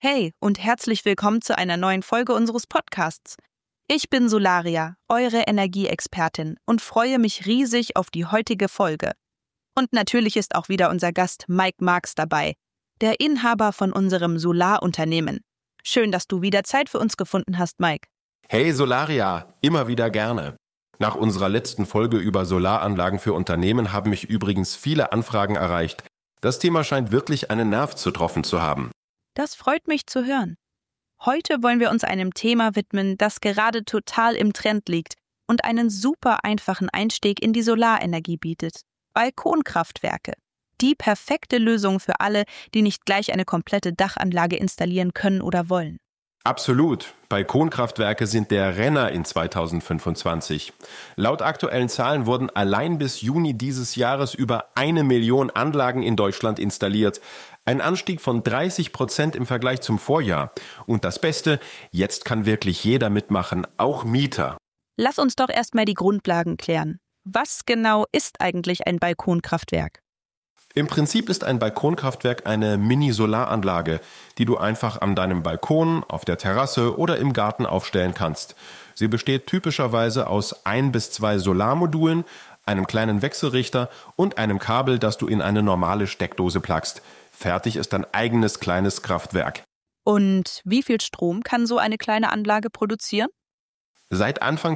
Hey und herzlich willkommen zu einer neuen Folge unseres Podcasts. Ich bin Solaria, eure Energieexpertin und freue mich riesig auf die heutige Folge. Und natürlich ist auch wieder unser Gast Mike Marks dabei, der Inhaber von unserem Solarunternehmen. Schön, dass du wieder Zeit für uns gefunden hast, Mike. Hey Solaria, immer wieder gerne. Nach unserer letzten Folge über Solaranlagen für Unternehmen haben mich übrigens viele Anfragen erreicht. Das Thema scheint wirklich einen Nerv getroffen zu haben. Das freut mich zu hören. Heute wollen wir uns einem Thema widmen, das gerade total im Trend liegt und einen super einfachen Einstieg in die Solarenergie bietet. Balkonkraftwerke. Die perfekte Lösung für alle, die nicht gleich eine komplette Dachanlage installieren können oder wollen. Absolut. Balkonkraftwerke sind der Renner in 2025. Laut aktuellen Zahlen wurden allein bis Juni dieses Jahres über 1 Million Anlagen in Deutschland installiert. Ein Anstieg von 30% im Vergleich zum Vorjahr. Und das Beste, jetzt kann wirklich jeder mitmachen, auch Mieter. Lass uns doch erstmal die Grundlagen klären. Was genau ist eigentlich ein Balkonkraftwerk? Im Prinzip ist ein Balkonkraftwerk eine Mini-Solaranlage, die du einfach an deinem Balkon, auf der Terrasse oder im Garten aufstellen kannst. Sie besteht typischerweise aus 1 bis 2 Solarmodulen, einem kleinen Wechselrichter und einem Kabel, das du in eine normale Steckdose plugst. Fertig ist dein eigenes kleines Kraftwerk. Und wie viel Strom kann so eine kleine Anlage produzieren? Seit Anfang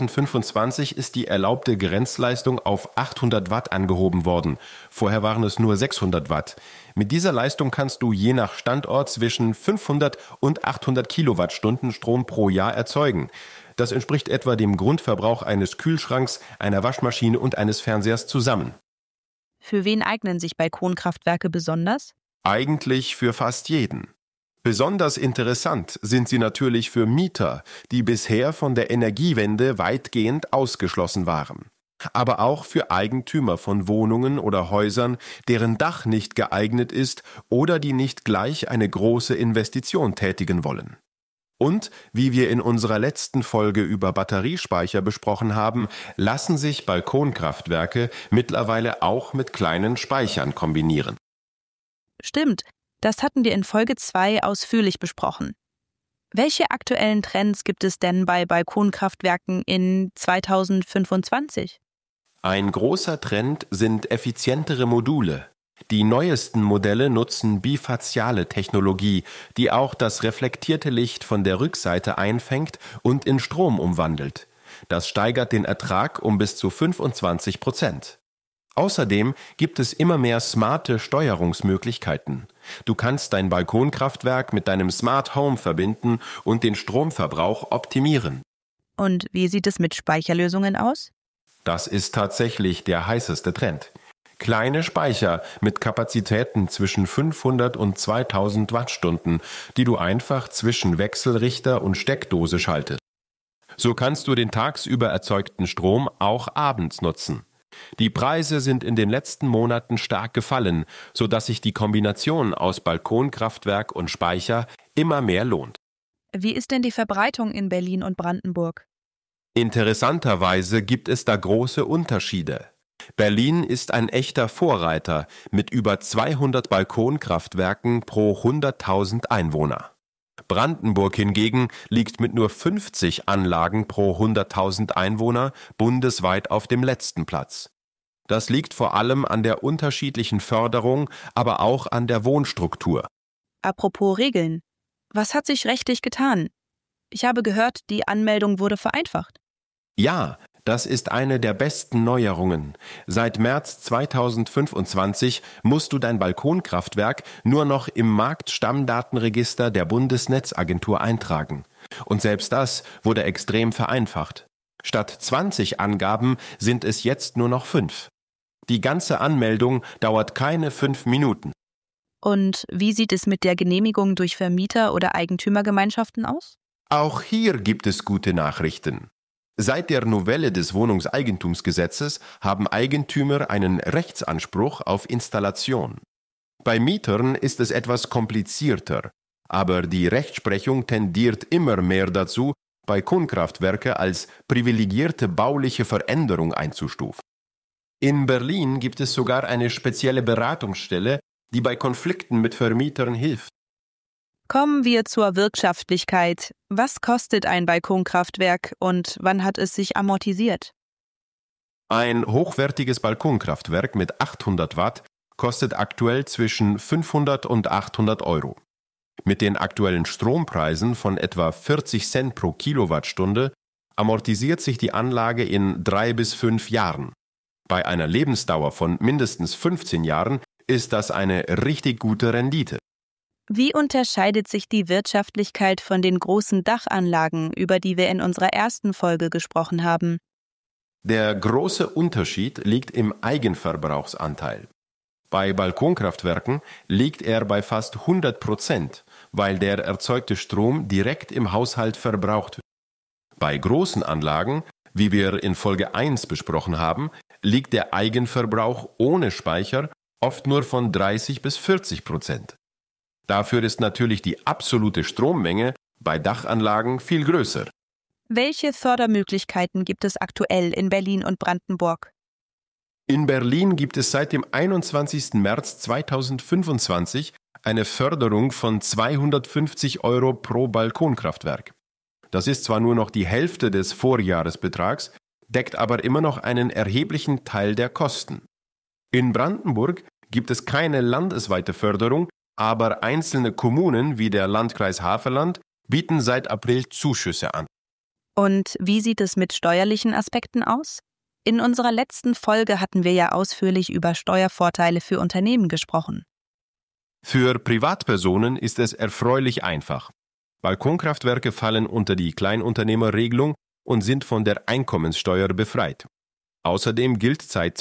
2025 ist die erlaubte Grenzleistung auf 800 Watt angehoben worden. Vorher waren es nur 600 Watt. Mit dieser Leistung kannst du je nach Standort zwischen 500 und 800 Kilowattstunden Strom pro Jahr erzeugen. Das entspricht etwa dem Grundverbrauch eines Kühlschranks, einer Waschmaschine und eines Fernsehers zusammen. Für wen eignen sich Balkonkraftwerke besonders? Eigentlich für fast jeden. Besonders interessant sind sie natürlich für Mieter, die bisher von der Energiewende weitgehend ausgeschlossen waren. Aber auch für Eigentümer von Wohnungen oder Häusern, deren Dach nicht geeignet ist oder die nicht gleich eine große Investition tätigen wollen. Und, wie wir in unserer letzten Folge über Batteriespeicher besprochen haben, lassen sich Balkonkraftwerke mittlerweile auch mit kleinen Speichern kombinieren. Stimmt. Das hatten wir in Folge 2 ausführlich besprochen. Welche aktuellen Trends gibt es denn bei Balkonkraftwerken in 2025? Ein großer Trend sind effizientere Module. Die neuesten Modelle nutzen bifaziale Technologie, die auch das reflektierte Licht von der Rückseite einfängt und in Strom umwandelt. Das steigert den Ertrag um bis zu 25%. Außerdem gibt es immer mehr smarte Steuerungsmöglichkeiten. Du kannst dein Balkonkraftwerk mit deinem Smart Home verbinden und den Stromverbrauch optimieren. Und wie sieht es mit Speicherlösungen aus? Das ist tatsächlich der heißeste Trend. Kleine Speicher mit Kapazitäten zwischen 500 und 2000 Wattstunden, die du einfach zwischen Wechselrichter und Steckdose schaltest. So kannst du den tagsüber erzeugten Strom auch abends nutzen. Die Preise sind in den letzten Monaten stark gefallen, sodass sich die Kombination aus Balkonkraftwerk und Speicher immer mehr lohnt. Wie ist denn die Verbreitung in Berlin und Brandenburg? Interessanterweise gibt es da große Unterschiede. Berlin ist ein echter Vorreiter mit über 200 Balkonkraftwerken pro 100.000 Einwohner. Brandenburg hingegen liegt mit nur 50 Anlagen pro 100.000 Einwohner bundesweit auf dem letzten Platz. Das liegt vor allem an der unterschiedlichen Förderung, aber auch an der Wohnstruktur. Apropos Regeln. Was hat sich rechtlich getan? Ich habe gehört, die Anmeldung wurde vereinfacht. Ja, das ist eine der besten Neuerungen. Seit März 2025 musst du dein Balkonkraftwerk nur noch im Marktstammdatenregister der Bundesnetzagentur eintragen. Und selbst das wurde extrem vereinfacht. Statt 20 Angaben sind es jetzt nur noch 5. Die ganze Anmeldung dauert keine 5 Minuten. Und wie sieht es mit der Genehmigung durch Vermieter oder Eigentümergemeinschaften aus? Auch hier gibt es gute Nachrichten. Seit der Novelle des Wohnungseigentumsgesetzes haben Eigentümer einen Rechtsanspruch auf Installation. Bei Mietern ist es etwas komplizierter, aber die Rechtsprechung tendiert immer mehr dazu, Balkonkraftwerke als privilegierte bauliche Veränderung einzustufen. In Berlin gibt es sogar eine spezielle Beratungsstelle, die bei Konflikten mit Vermietern hilft. Kommen wir zur Wirtschaftlichkeit. Was kostet ein Balkonkraftwerk und wann hat es sich amortisiert? Ein hochwertiges Balkonkraftwerk mit 800 Watt kostet aktuell zwischen 500 und 800 Euro. Mit den aktuellen Strompreisen von etwa 40 Cent pro Kilowattstunde amortisiert sich die Anlage in 3 bis 5 Jahren. Bei einer Lebensdauer von mindestens 15 Jahren ist das eine richtig gute Rendite. Wie unterscheidet sich die Wirtschaftlichkeit von den großen Dachanlagen, über die wir in unserer ersten Folge gesprochen haben? Der große Unterschied liegt im Eigenverbrauchsanteil. Bei Balkonkraftwerken liegt er bei fast 100%, weil der erzeugte Strom direkt im Haushalt verbraucht wird. Bei großen Anlagen, wie wir in Folge 1 besprochen haben, liegt der Eigenverbrauch ohne Speicher oft nur von 30 bis 40%. Dafür ist natürlich die absolute Strommenge bei Dachanlagen viel größer. Welche Fördermöglichkeiten gibt es aktuell in Berlin und Brandenburg? In Berlin gibt es seit dem 21. März 2025 eine Förderung von 250 Euro pro Balkonkraftwerk. Das ist zwar nur noch die Hälfte des Vorjahresbetrags, deckt aber immer noch einen erheblichen Teil der Kosten. In Brandenburg gibt es keine landesweite Förderung, aber einzelne Kommunen wie der Landkreis Havelland bieten seit April Zuschüsse an. Und wie sieht es mit steuerlichen Aspekten aus? In unserer letzten Folge hatten wir ja ausführlich über Steuervorteile für Unternehmen gesprochen. Für Privatpersonen ist es erfreulich einfach. Balkonkraftwerke fallen unter die Kleinunternehmerregelung und sind von der Einkommenssteuer befreit. Außerdem gilt seit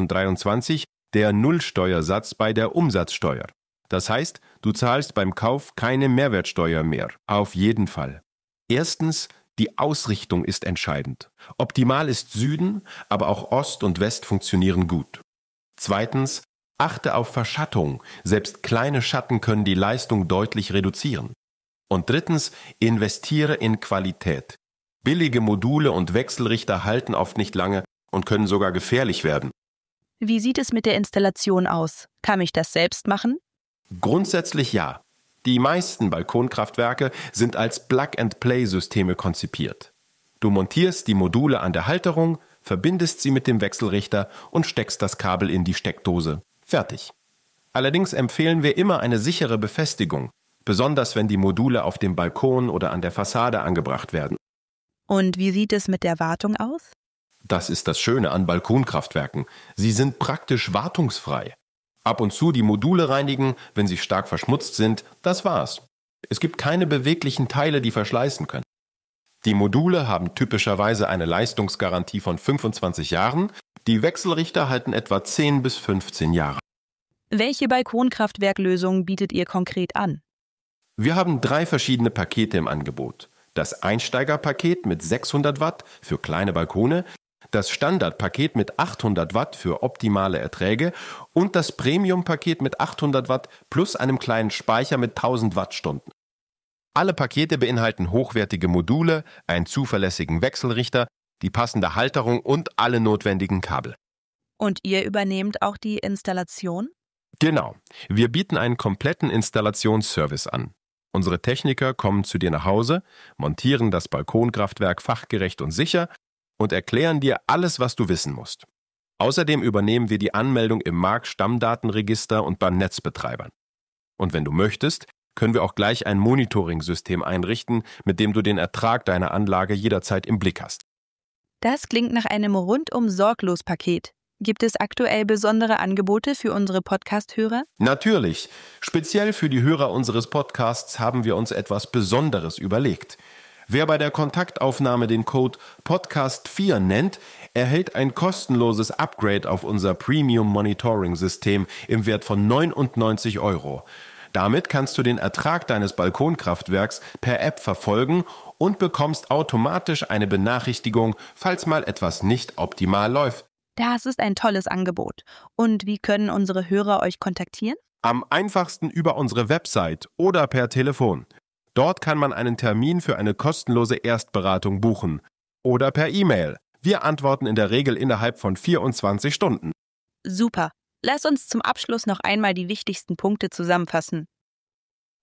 2023 der Nullsteuersatz bei der Umsatzsteuer. Das heißt, du zahlst beim Kauf keine Mehrwertsteuer mehr, auf jeden Fall. Erstens, die Ausrichtung ist entscheidend. Optimal ist Süden, aber auch Ost und West funktionieren gut. Zweitens, achte auf Verschattung. Selbst kleine Schatten können die Leistung deutlich reduzieren. Und drittens, investiere in Qualität. Billige Module und Wechselrichter halten oft nicht lange und können sogar gefährlich werden. Wie sieht es mit der Installation aus? Kann ich das selbst machen? Grundsätzlich ja. Die meisten Balkonkraftwerke sind als Plug-and-Play-Systeme konzipiert. Du montierst die Module an der Halterung, verbindest sie mit dem Wechselrichter und steckst das Kabel in die Steckdose. Fertig. Allerdings empfehlen wir immer eine sichere Befestigung, besonders wenn die Module auf dem Balkon oder an der Fassade angebracht werden. Und wie sieht es mit der Wartung aus? Das ist das Schöne an Balkonkraftwerken. Sie sind praktisch wartungsfrei. Ab und zu die Module reinigen, wenn sie stark verschmutzt sind, das war's. Es gibt keine beweglichen Teile, die verschleißen können. Die Module haben typischerweise eine Leistungsgarantie von 25 Jahren, die Wechselrichter halten etwa 10 bis 15 Jahre. Welche Balkonkraftwerklösung bietet ihr konkret an? Wir haben 3 verschiedene Pakete im Angebot. Das Einsteigerpaket mit 600 Watt für kleine Balkone, das Standardpaket mit 800 Watt für optimale Erträge und das Premium-Paket mit 800 Watt plus einem kleinen Speicher mit 1000 Wattstunden. Alle Pakete beinhalten hochwertige Module, einen zuverlässigen Wechselrichter, die passende Halterung und alle notwendigen Kabel. Und ihr übernehmt auch die Installation? Genau. Wir bieten einen kompletten Installationsservice an. Unsere Techniker kommen zu dir nach Hause, montieren das Balkonkraftwerk fachgerecht und sicher und erklären dir alles, was du wissen musst. Außerdem übernehmen wir die Anmeldung im Markt-Stammdatenregister und beim Netzbetreibern. Und wenn du möchtest, können wir auch gleich ein Monitoring-System einrichten, mit dem du den Ertrag deiner Anlage jederzeit im Blick hast. Das klingt nach einem Rundum-Sorglos-Paket. Gibt es aktuell besondere Angebote für unsere Podcast-Hörer? Natürlich. Speziell für die Hörer unseres Podcasts haben wir uns etwas Besonderes überlegt. Wer bei der Kontaktaufnahme den Code Podcast4 nennt, erhält ein kostenloses Upgrade auf unser Premium Monitoring System im Wert von 99 Euro. Damit kannst du den Ertrag deines Balkonkraftwerks per App verfolgen und bekommst automatisch eine Benachrichtigung, falls mal etwas nicht optimal läuft. Das ist ein tolles Angebot. Und wie können unsere Hörer euch kontaktieren? Am einfachsten über unsere Website oder per Telefon. Dort kann man einen Termin für eine kostenlose Erstberatung buchen. Oder per E-Mail. Wir antworten in der Regel innerhalb von 24 Stunden. Super. Lass uns zum Abschluss noch einmal die wichtigsten Punkte zusammenfassen.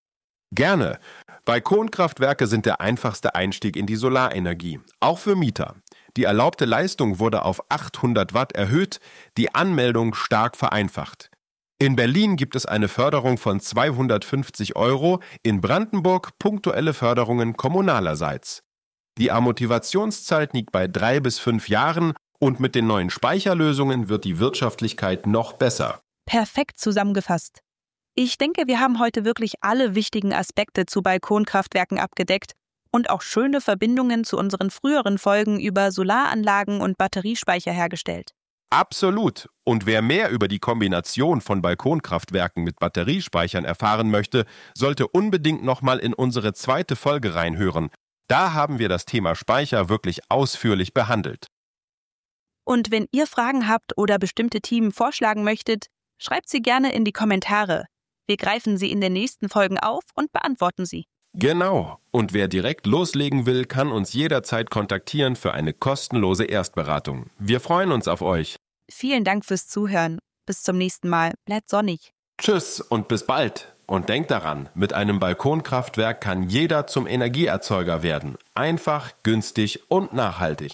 Gerne. Balkonkraftwerke sind der einfachste Einstieg in die Solarenergie, auch für Mieter. Die erlaubte Leistung wurde auf 800 Watt erhöht, die Anmeldung stark vereinfacht. In Berlin gibt es eine Förderung von 250 €, in Brandenburg punktuelle Förderungen kommunalerseits. Die Amortisationszeit liegt bei 3 bis 5 Jahren und mit den neuen Speicherlösungen wird die Wirtschaftlichkeit noch besser. Perfekt zusammengefasst. Ich denke, wir haben heute wirklich alle wichtigen Aspekte zu Balkonkraftwerken abgedeckt und auch schöne Verbindungen zu unseren früheren Folgen über Solaranlagen und Batteriespeicher hergestellt. Absolut. Und wer mehr über die Kombination von Balkonkraftwerken mit Batteriespeichern erfahren möchte, sollte unbedingt nochmal in unsere 2. Folge reinhören. Da haben wir das Thema Speicher wirklich ausführlich behandelt. Und wenn ihr Fragen habt oder bestimmte Themen vorschlagen möchtet, schreibt sie gerne in die Kommentare. Wir greifen sie in den nächsten Folgen auf und beantworten sie. Genau. Und wer direkt loslegen will, kann uns jederzeit kontaktieren für eine kostenlose Erstberatung. Wir freuen uns auf euch. Vielen Dank fürs Zuhören. Bis zum nächsten Mal. Bleibt sonnig. Tschüss und bis bald. Und denkt daran, mit einem Balkonkraftwerk kann jeder zum Energieerzeuger werden. Einfach, günstig und nachhaltig.